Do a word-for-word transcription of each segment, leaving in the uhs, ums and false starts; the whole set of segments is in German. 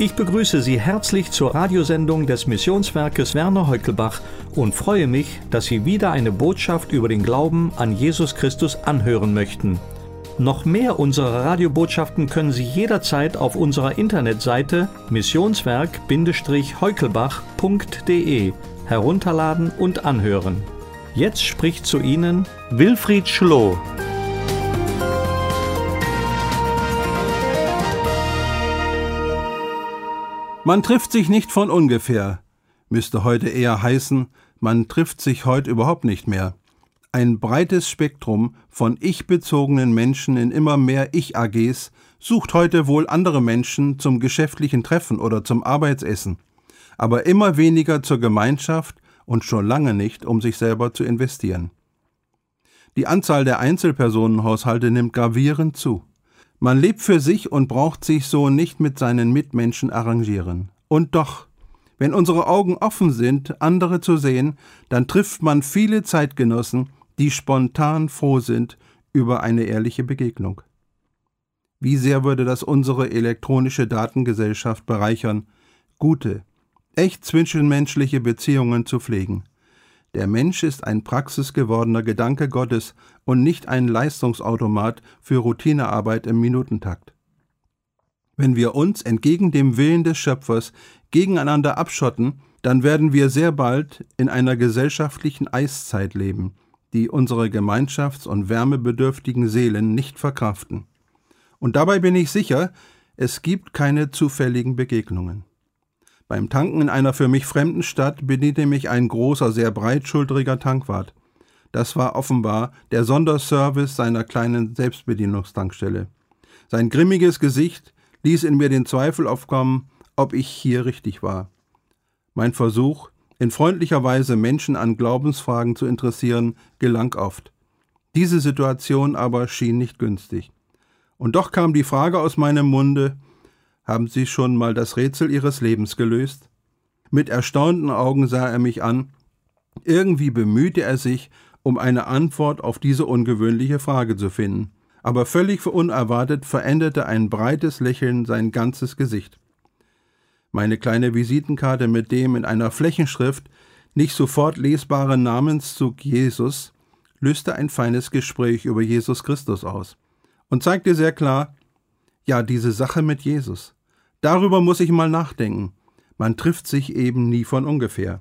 Ich begrüße Sie herzlich zur Radiosendung des Missionswerkes Werner Heukelbach und freue mich, dass Sie wieder eine Botschaft über den Glauben an Jesus Christus anhören möchten. Noch mehr unserer Radiobotschaften können Sie jederzeit auf unserer Internetseite missionswerk heukelbach punkt de herunterladen und anhören. Jetzt spricht zu Ihnen Wilfried Schloh. Man trifft sich nicht von ungefähr, müsste heute eher heißen, man trifft sich heute überhaupt nicht mehr. Ein breites Spektrum von ich-bezogenen Menschen in immer mehr Ich-A Gs sucht heute wohl andere Menschen zum geschäftlichen Treffen oder zum Arbeitsessen, aber immer weniger zur Gemeinschaft und schon lange nicht, um sich selber zu investieren. Die Anzahl der Einzelpersonenhaushalte nimmt gravierend zu. Man lebt für sich und braucht sich so nicht mit seinen Mitmenschen arrangieren. Und doch, wenn unsere Augen offen sind, andere zu sehen, dann trifft man viele Zeitgenossen, die spontan froh sind über eine ehrliche Begegnung. Wie sehr würde das unsere elektronische Datengesellschaft bereichern, gute, echt zwischenmenschliche Beziehungen zu pflegen. Der Mensch ist ein praxisgewordener Gedanke Gottes und nicht ein Leistungsautomat für Routinearbeit im Minutentakt. Wenn wir uns entgegen dem Willen des Schöpfers gegeneinander abschotten, dann werden wir sehr bald in einer gesellschaftlichen Eiszeit leben, die unsere gemeinschafts- und wärmebedürftigen Seelen nicht verkraften. Und dabei bin ich sicher, es gibt keine zufälligen Begegnungen. Beim Tanken in einer für mich fremden Stadt bediente mich ein großer, sehr breitschultriger Tankwart. Das war offenbar der Sonderservice seiner kleinen Selbstbedienungstankstelle. Sein grimmiges Gesicht ließ in mir den Zweifel aufkommen, ob ich hier richtig war. Mein Versuch, in freundlicher Weise Menschen an Glaubensfragen zu interessieren, gelang oft. Diese Situation aber schien nicht günstig. Und doch kam die Frage aus meinem Munde: Haben Sie schon mal das Rätsel Ihres Lebens gelöst? Mit erstaunten Augen sah er mich an. Irgendwie bemühte er sich, um eine Antwort auf diese ungewöhnliche Frage zu finden. Aber völlig unerwartet veränderte ein breites Lächeln sein ganzes Gesicht. Meine kleine Visitenkarte mit dem in einer Flächenschrift nicht sofort lesbaren Namenszug Jesus löste ein feines Gespräch über Jesus Christus aus und zeigte sehr klar: Ja, diese Sache mit Jesus, darüber muss ich mal nachdenken. Man trifft sich eben nie von ungefähr.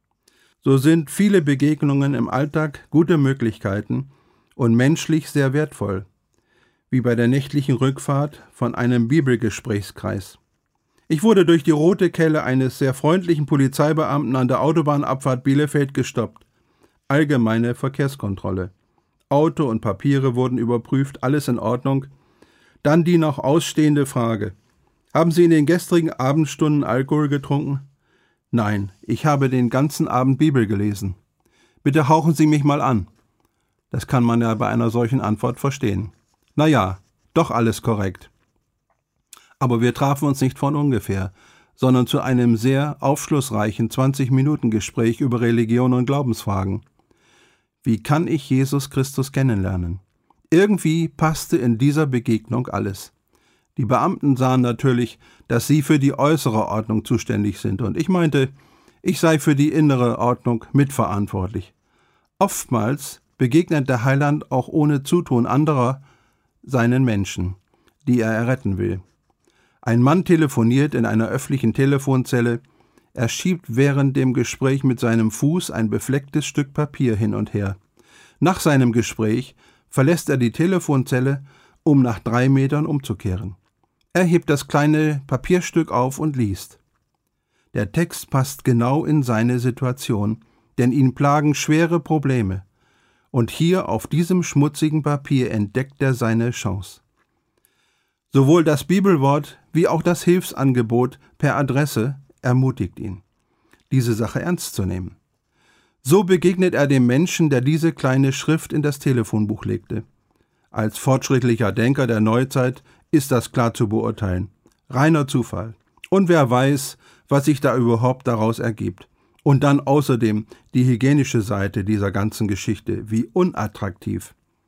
So sind viele Begegnungen im Alltag gute Möglichkeiten und menschlich sehr wertvoll, wie bei der nächtlichen Rückfahrt von einem Bibelgesprächskreis. Ich wurde durch die rote Kelle eines sehr freundlichen Polizeibeamten an der Autobahnabfahrt Bielefeld gestoppt. Allgemeine Verkehrskontrolle. Auto und Papiere wurden überprüft, alles in Ordnung. Dann die noch ausstehende Frage: Haben Sie in den gestrigen Abendstunden Alkohol getrunken? Nein, ich habe den ganzen Abend Bibel gelesen. Bitte hauchen Sie mich mal an. Das kann man ja bei einer solchen Antwort verstehen. Na ja, doch alles korrekt. Aber wir trafen uns nicht von ungefähr, sondern zu einem sehr aufschlussreichen zwanzig-Minuten-Gespräch über Religion und Glaubensfragen. Wie kann ich Jesus Christus kennenlernen? Irgendwie passte in dieser Begegnung alles. Die Beamten sahen natürlich, dass sie für die äußere Ordnung zuständig sind, und ich meinte, ich sei für die innere Ordnung mitverantwortlich. Oftmals begegnet der Heiland auch ohne Zutun anderer seinen Menschen, die er erretten will. Ein Mann telefoniert in einer öffentlichen Telefonzelle. Er schiebt während dem Gespräch mit seinem Fuß ein beflecktes Stück Papier hin und her. Nach seinem Gespräch verlässt er die Telefonzelle, um nach drei Metern umzukehren. Er hebt das kleine Papierstück auf und liest. Der Text passt genau in seine Situation, denn ihn plagen schwere Probleme. Und hier auf diesem schmutzigen Papier entdeckt er seine Chance. Sowohl das Bibelwort wie auch das Hilfsangebot per Adresse ermutigt ihn, diese Sache ernst zu nehmen. So begegnet er dem Menschen, der diese kleine Schrift in das Telefonbuch legte. Als fortschrittlicher Denker der Neuzeit ist das klar zu beurteilen. Reiner Zufall. Und wer weiß, was sich da überhaupt daraus ergibt. Und dann außerdem die hygienische Seite dieser ganzen Geschichte, wie unattraktiv.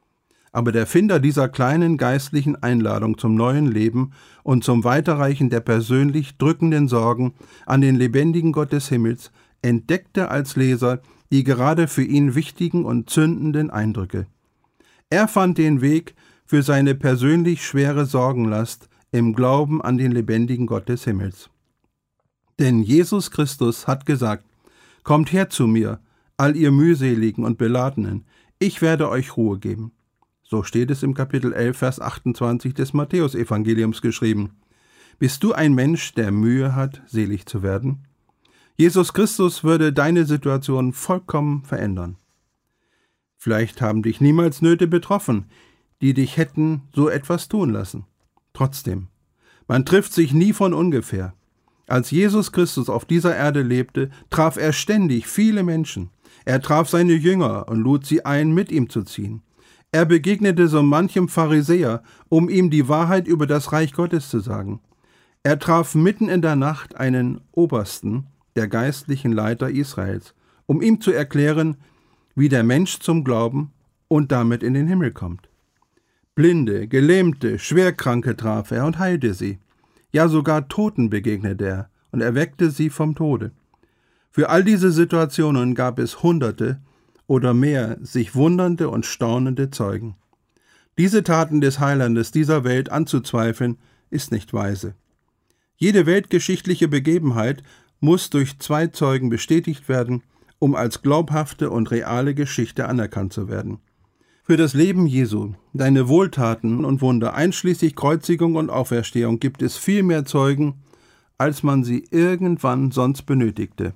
Aber der Finder dieser kleinen geistlichen Einladung zum neuen Leben und zum Weiterreichen der persönlich drückenden Sorgen an den lebendigen Gott des Himmels entdeckte als Leser die gerade für ihn wichtigen und zündenden Eindrücke. Er fand den Weg für seine persönlich schwere Sorgenlast im Glauben an den lebendigen Gott des Himmels. Denn Jesus Christus hat gesagt: Kommt her zu mir, all ihr mühseligen und Beladenen, ich werde euch Ruhe geben. So steht es im Kapitel elf, Vers achtundzwanzig des Matthäusevangeliums geschrieben. Bist du ein Mensch, der Mühe hat, selig zu werden? Jesus Christus würde deine Situation vollkommen verändern. Vielleicht haben dich niemals Nöte betroffen, die dich hätten so etwas tun lassen. Trotzdem, man trifft sich nie von ungefähr. Als Jesus Christus auf dieser Erde lebte, traf er ständig viele Menschen. Er traf seine Jünger und lud sie ein, mit ihm zu ziehen. Er begegnete so manchem Pharisäer, um ihm die Wahrheit über das Reich Gottes zu sagen. Er traf mitten in der Nacht einen Obersten, der geistlichen Leiter Israels, um ihm zu erklären, wie der Mensch zum Glauben und damit in den Himmel kommt. Blinde, Gelähmte, Schwerkranke traf er und heilte sie. Ja, sogar Toten begegnete er und erweckte sie vom Tode. Für all diese Situationen gab es Hunderte oder mehr sich wundernde und staunende Zeugen. Diese Taten des Heilandes dieser Welt anzuzweifeln, ist nicht weise. Jede weltgeschichtliche Begebenheit muss durch zwei Zeugen bestätigt werden, um als glaubhafte und reale Geschichte anerkannt zu werden. Für das Leben Jesu, seine Wohltaten und Wunder, einschließlich Kreuzigung und Auferstehung, gibt es viel mehr Zeugen, als man sie irgendwann sonst benötigte.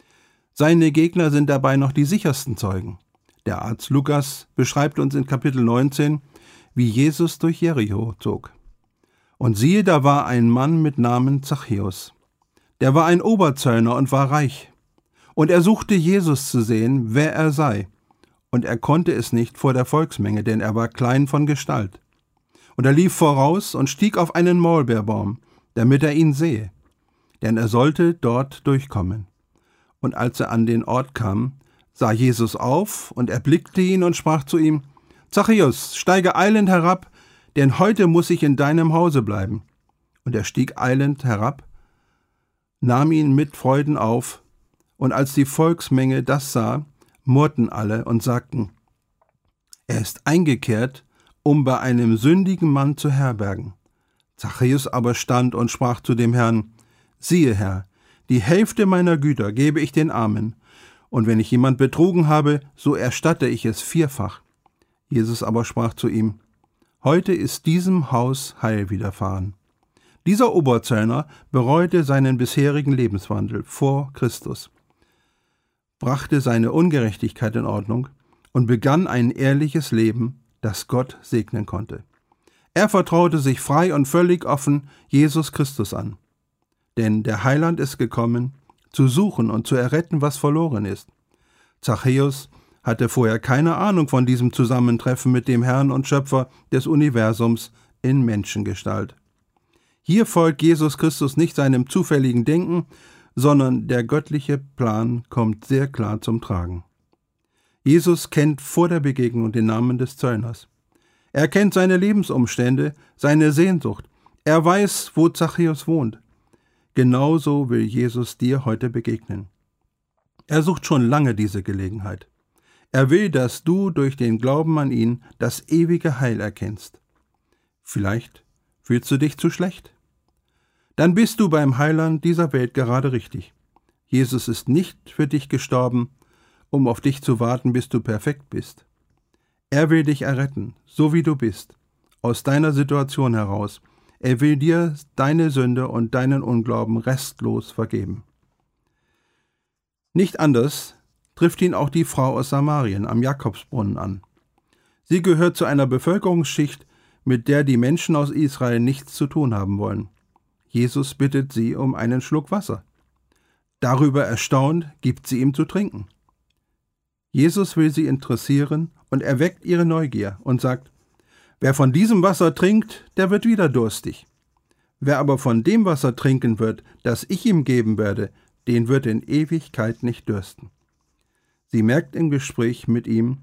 Seine Gegner sind dabei noch die sichersten Zeugen. Der Arzt Lukas beschreibt uns in Kapitel neunzehn, wie Jesus durch Jericho zog. Und siehe, da war ein Mann mit Namen Zachäus. Der war ein Oberzöllner und war reich. Und er suchte Jesus zu sehen, wer er sei. Und er konnte es nicht vor der Volksmenge, denn er war klein von Gestalt. Und er lief voraus und stieg auf einen Maulbeerbaum, damit er ihn sehe, denn er sollte dort durchkommen. Und als er an den Ort kam, sah Jesus auf und erblickte ihn und sprach zu ihm: Zachäus, steige eilend herab, denn heute muss ich in deinem Hause bleiben. Und er stieg eilend herab, nahm ihn mit Freuden auf, und als die Volksmenge das sah, murrten alle und sagten: Er ist eingekehrt, um bei einem sündigen Mann zu herbergen. Zachäus aber stand und sprach zu dem Herrn: Siehe, Herr, die Hälfte meiner Güter gebe ich den Armen, und wenn ich jemand betrogen habe, so erstatte ich es vierfach. Jesus aber sprach zu ihm: Heute ist diesem Haus Heil widerfahren. Dieser Oberzöllner bereute seinen bisherigen Lebenswandel vor Christus, brachte seine Ungerechtigkeit in Ordnung und begann ein ehrliches Leben, das Gott segnen konnte. Er vertraute sich frei und völlig offen Jesus Christus an. Denn der Heiland ist gekommen, zu suchen und zu erretten, was verloren ist. Zachäus hatte vorher keine Ahnung von diesem Zusammentreffen mit dem Herrn und Schöpfer des Universums in Menschengestalt. Hier folgt Jesus Christus nicht seinem zufälligen Denken, sondern der göttliche Plan kommt sehr klar zum Tragen. Jesus kennt vor der Begegnung den Namen des Zöllners. Er kennt seine Lebensumstände, seine Sehnsucht. Er weiß, wo Zachäus wohnt. Genauso will Jesus dir heute begegnen. Er sucht schon lange diese Gelegenheit. Er will, dass du durch den Glauben an ihn das ewige Heil erkennst. Vielleicht fühlst du dich zu schlecht. Dann bist du beim Heiland dieser Welt gerade richtig. Jesus ist nicht für dich gestorben, um auf dich zu warten, bis du perfekt bist. Er will dich erretten, so wie du bist, aus deiner Situation heraus. Er will dir deine Sünde und deinen Unglauben restlos vergeben. Nicht anders trifft ihn auch die Frau aus Samarien am Jakobsbrunnen an. Sie gehört zu einer Bevölkerungsschicht, mit der die Menschen aus Israel nichts zu tun haben wollen. Jesus bittet sie um einen Schluck Wasser. Darüber erstaunt, gibt sie ihm zu trinken. Jesus will sie interessieren und erweckt ihre Neugier und sagt: Wer von diesem Wasser trinkt, der wird wieder durstig. Wer aber von dem Wasser trinken wird, das ich ihm geben werde, den wird in Ewigkeit nicht dürsten. Sie merkt im Gespräch mit ihm,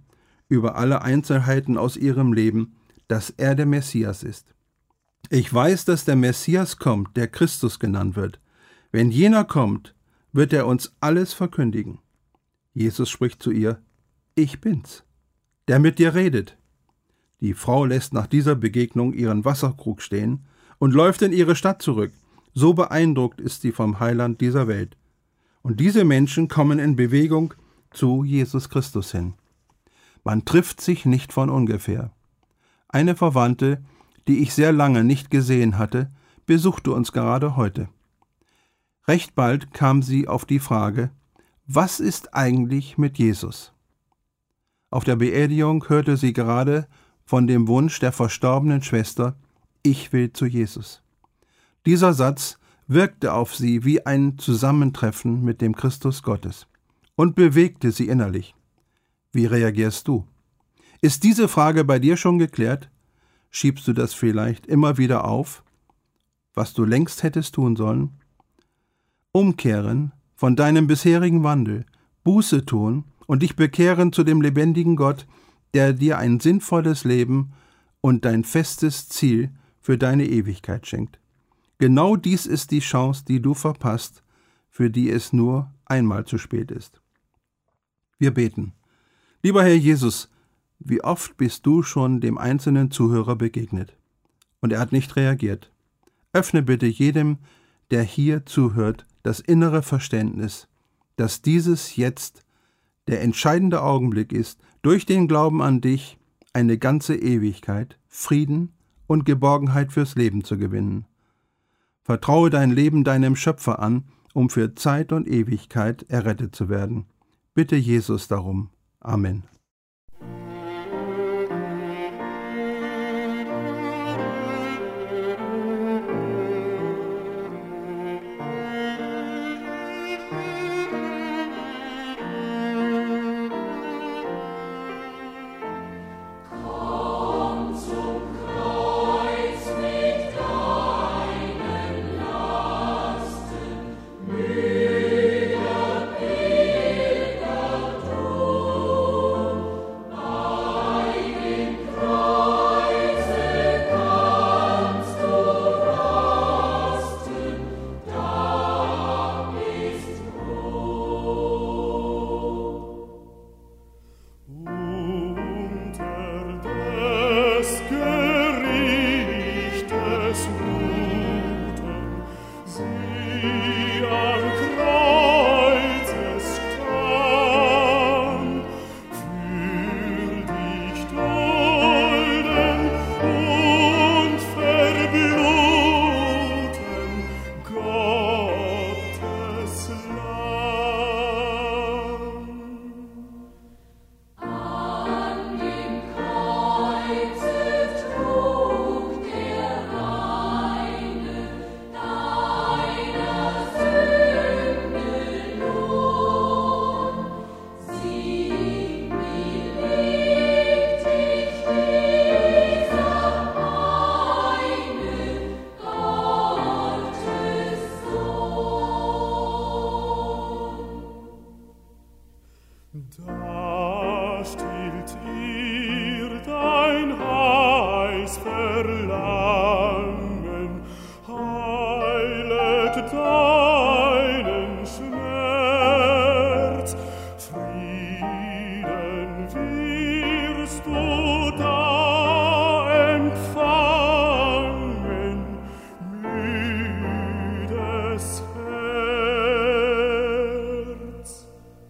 über alle Einzelheiten aus ihrem Leben, dass er der Messias ist. Ich weiß, dass der Messias kommt, der Christus genannt wird. Wenn jener kommt, wird er uns alles verkündigen. Jesus spricht zu ihr: Ich bin's, der mit dir redet. Die Frau lässt nach dieser Begegnung ihren Wasserkrug stehen und läuft in ihre Stadt zurück. So beeindruckt ist sie vom Heiland dieser Welt. Und diese Menschen kommen in Bewegung zu Jesus Christus hin. Man trifft sich nicht von ungefähr. Eine Verwandte, die ich sehr lange nicht gesehen hatte, besuchte uns gerade heute. Recht bald kam sie auf die Frage: Was ist eigentlich mit Jesus? Auf der Beerdigung hörte sie gerade von dem Wunsch der verstorbenen Schwester: Ich will zu Jesus. Dieser Satz wirkte auf sie wie ein Zusammentreffen mit dem Christus Gottes und bewegte sie innerlich. Wie reagierst du? Ist diese Frage bei dir schon geklärt? Schiebst du das vielleicht immer wieder auf, was du längst hättest tun sollen? Umkehren von deinem bisherigen Wandel, Buße tun und dich bekehren zu dem lebendigen Gott, der dir ein sinnvolles Leben und dein festes Ziel für deine Ewigkeit schenkt. Genau dies ist die Chance, die du verpasst, für die es nur einmal zu spät ist. Wir beten. Lieber Herr Jesus, wie oft bist du schon dem einzelnen Zuhörer begegnet? Und er hat nicht reagiert. Öffne bitte jedem, der hier zuhört, das innere Verständnis, dass dieses jetzt der entscheidende Augenblick ist, durch den Glauben an dich eine ganze Ewigkeit, Frieden und Geborgenheit fürs Leben zu gewinnen. Vertraue dein Leben deinem Schöpfer an, um für Zeit und Ewigkeit errettet zu werden. Bitte Jesus darum. Amen. Da stillt ihr dein heiß Verlangen, heilet deinen Schmerz, Frieden wirst du da empfangen, müdes Herz.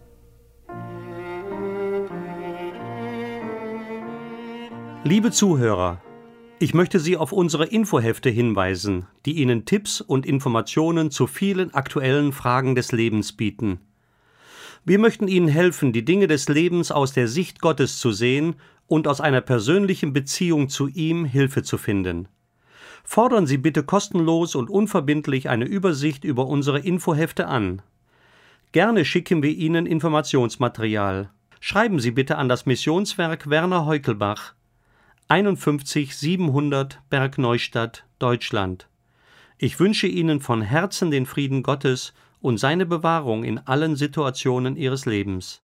Liebe Zuhörer, ich möchte Sie auf unsere Infohefte hinweisen, die Ihnen Tipps und Informationen zu vielen aktuellen Fragen des Lebens bieten. Wir möchten Ihnen helfen, die Dinge des Lebens aus der Sicht Gottes zu sehen und aus einer persönlichen Beziehung zu ihm Hilfe zu finden. Fordern Sie bitte kostenlos und unverbindlich eine Übersicht über unsere Infohefte an. Gerne schicken wir Ihnen Informationsmaterial. Schreiben Sie bitte an das Missionswerk Werner Heukelbach, einundfünfzig siebenhundert Bergneustadt, Deutschland. Ich wünsche Ihnen von Herzen den Frieden Gottes und seine Bewahrung in allen Situationen Ihres Lebens.